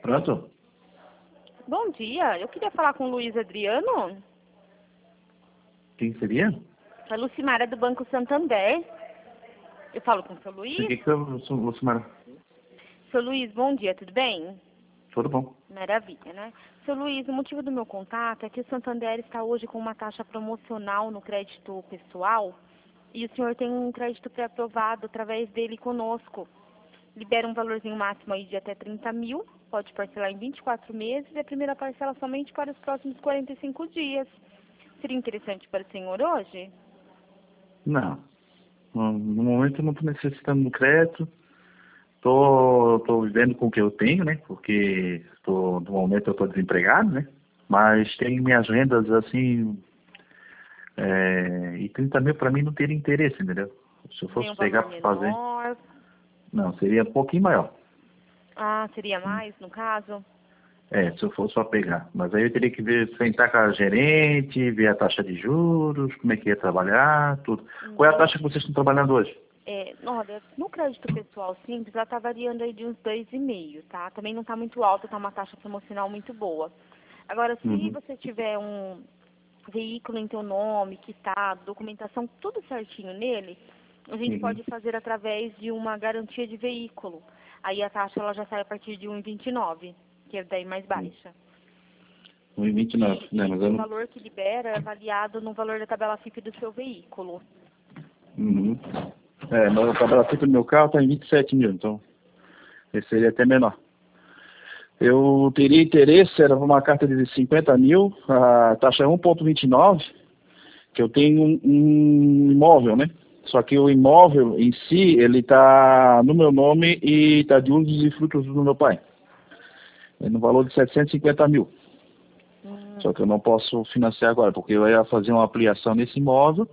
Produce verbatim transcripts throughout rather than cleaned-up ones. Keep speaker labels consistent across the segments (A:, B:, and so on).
A: Pronto?
B: Bom dia, eu queria falar com o Luiz Adriano.
A: Quem seria?
B: É a Lucimara do Banco Santander. Eu falo com o seu Luiz?
A: O que que eu sou, Lucimara?
B: Seu Luiz, bom dia, tudo bem?
A: Tudo bom.
B: Maravilha, né? Seu Luiz, o motivo do meu contato é que o Santander está hoje com uma taxa promocional no crédito pessoal e o senhor tem um crédito pré-aprovado através dele conosco. Libera um valorzinho máximo aí de até trinta mil, pode parcelar em vinte e quatro meses e a primeira parcela somente para os próximos quarenta e cinco dias. Seria interessante para o senhor hoje?
A: Não. No no momento eu não estou necessitando do crédito. Tô, tô vivendo com o que eu tenho, né? Porque tô, no momento eu estou desempregado, né? Mas tenho minhas rendas assim. É, e trinta mil para mim não teria interesse, entendeu? Se eu
B: Tem
A: fosse
B: um
A: pegar
B: valor
A: para fazer.
B: menor?
A: Não, seria um pouquinho maior.
B: Ah, seria mais, no caso?
A: É, se eu fosse só pegar. Mas aí eu teria que ver, sentar com a gerente, ver a taxa de juros, como é que ia trabalhar, tudo. Qual é a taxa que vocês estão trabalhando hoje?
B: É, olha, no crédito pessoal simples, ela está variando aí de uns dois vírgula cinco, tá? Também não está muito alta, está uma taxa promocional muito boa. Agora, se
A: Uhum.
B: você tiver um veículo em teu nome, quitado, documentação, tudo certinho nele, a gente
A: Uhum.
B: pode fazer através de uma garantia de veículo. Aí a taxa ela já sai a partir de um vírgula vinte e nove, que é daí mais baixa.
A: um vírgula vinte e nove,
B: E,
A: né?
B: e
A: Mas
B: o
A: eu não.
B: valor que libera é avaliado no valor da tabela F I P do seu veículo.
A: Uhum. É, mas a tabela F I P do meu carro está em vinte e sete mil, então esse seria até menor. Eu teria interesse, era uma carta de cinquenta mil, a taxa é um vírgula vinte e nove, que eu tenho um, um imóvel, né? Só que o imóvel em si, ele está no meu nome e está de usos e frutos do meu pai. É no valor de setecentos e cinquenta mil.
B: Hum.
A: Só que eu não posso financiar agora, porque eu ia fazer uma ampliação nesse imóvel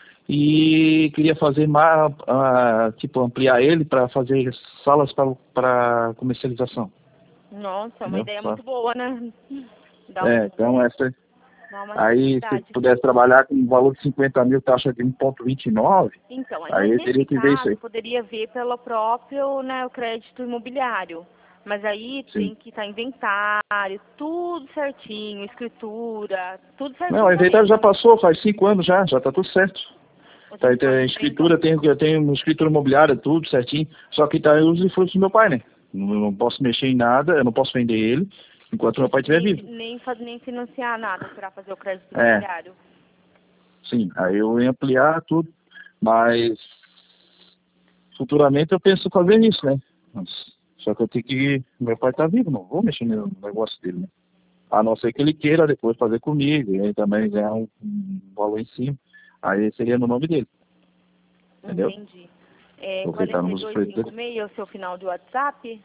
A: e queria fazer mais, uh, tipo, ampliar ele para fazer salas para comercialização.
B: Nossa, é uma
A: Entendeu?
B: ideia
A: Só.
B: muito boa, né? Dá,
A: É,
B: um,
A: então essa.
B: dá uma
A: Aí se
B: necessidade.
A: pudesse trabalhar com um valor de cinquenta mil, taxa de um vírgula vinte e nove,
B: Então,
A: aí eu
B: nesse
A: teria que ver isso
B: caso,
A: aí.
B: poderia ver pelo próprio, né, o crédito imobiliário. Mas aí
A: Sim.
B: tem que estar inventário, tudo certinho, escritura, tudo
A: Não,
B: certinho
A: a inventário já
B: mesmo.
A: passou, faz cinco anos já, já está tudo certo.
B: A
A: Tá,
B: gente
A: tem
B: pode ver,
A: escritura,
B: então.
A: tem, eu tenho uma escritura imobiliária, tudo certinho, só que tá em uso e frutos do meu pai, né? Não, não posso mexer em nada, eu não posso vender ele enquanto meu pai estiver
B: Nem,
A: vivo.
B: nem, faz, nem financiar nada para fazer o crédito
A: É,
B: imobiliário.
A: sim, aí eu ia ampliar tudo, mas futuramente eu penso fazer isso, né? Mas, só que eu tenho que. Meu pai tá vivo, não vou mexer no negócio dele, né? A não ser que ele queira depois fazer comigo, e aí também ganhar um, um valor em cima. Aí seria no nome dele, entendeu?
B: Entendi. É,
A: Porque tá no uso
B: quarenta e dois
A: dele.
B: cinquenta e seis é o seu final de WhatsApp?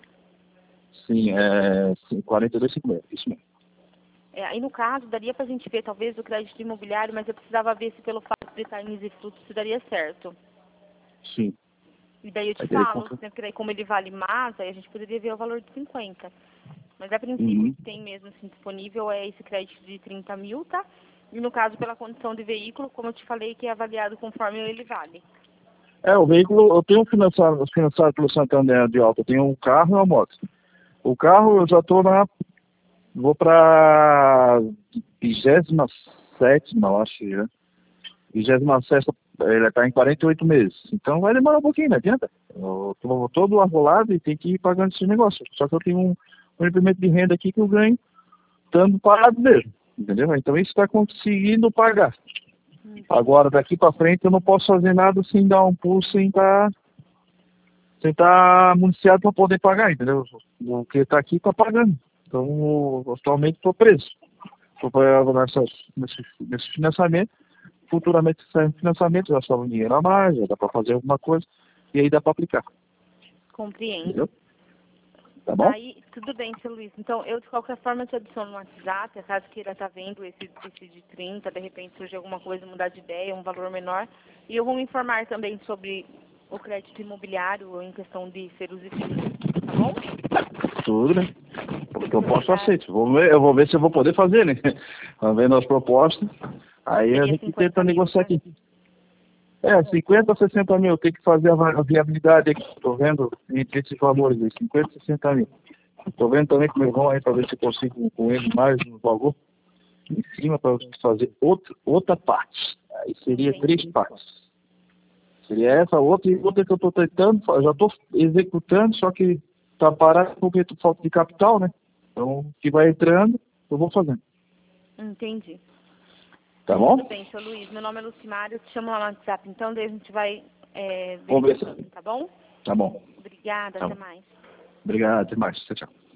A: Sim, é quarenta e dois e cinquenta, isso mesmo.
B: É, aí no caso, daria pra gente ver talvez o crédito imobiliário, mas eu precisava ver se pelo fato de estar em usufruto se daria certo.
A: Sim.
B: E daí eu te
A: Aí teria
B: falo,
A: conta.
B: né, porque daí como ele vale mais, aí a gente poderia ver o valor de cinquenta. Mas a princípio
A: Uhum.
B: o que tem mesmo assim disponível é esse crédito de trinta mil, tá? E no caso pela condição de veículo, como eu te falei, que é avaliado conforme ele vale.
A: É, o veículo, eu tenho financiado, financiado pelo Santander de alta, eu tenho um carro e uma moto. O carro eu já estou na. Vou para vigésima sétima, eu acho, né? vigésima sexta, ele está em quarenta e oito meses. Então vai demorar um pouquinho, não adianta. Eu estou todo arrolado e tem que ir pagando esse negócio. Só que eu tenho um, um implemento de renda aqui que eu ganho estando parado mesmo. Entendeu? Então isso está conseguindo pagar.
B: Entendi.
A: Agora, daqui para frente, eu não posso fazer nada sem dar um pulo, sem estar sem tá municiado para poder pagar, entendeu? O que está aqui está pagando. Então, atualmente, estou preso. Estou nesse, nesse financiamento. Futuramente, se sair financiamento, já sobra um dinheiro a mais, já dá para fazer alguma coisa, e aí dá para aplicar.
B: Compreendo.
A: Entendeu? Tá bom?
B: Aí, tudo bem, seu Luiz. Então, eu de qualquer forma te adiciono no WhatsApp, caso queira estar vendo esse, esse de trinta, de repente surge alguma coisa, mudar de ideia, um valor menor. E eu vou me informar também sobre o crédito imobiliário em questão de ser usufruto, tá bom?
A: Tudo, né? Porque eu
B: Muito
A: posso
B: obrigada.
A: aceitar. Vou ver, eu vou ver se eu vou poder fazer, né? Vamos ver as propostas. Aí a
B: Seria
A: gente
B: cinquenta
A: tenta
B: mil,
A: negociar
B: né?
A: aqui. É, cinquenta, sessenta mil, tem que fazer a va- a viabilidade aqui, estou vendo entre esses valores aí, cinquenta, sessenta mil. Estou vendo também com o meu irmão aí para ver se eu consigo com ele mais um valor em cima para fazer outro, outra parte. Aí seria
B: Entendi.
A: três partes. Seria essa outra e outra que eu estou tentando, já estou executando, só que está parado porque tô falta de capital, né? Então, o que vai entrando, eu vou fazendo.
B: Entendi.
A: Tá bom?
B: Tudo bem, seu Luiz. Meu nome é Lucimário, eu te chamo lá no WhatsApp, então daí a gente vai é, ver,
A: Conversa.
B: tá bom?
A: Tá bom.
B: Obrigada,
A: Tá
B: até
A: bom.
B: mais.
A: Obrigado, até mais. Tchau, tchau.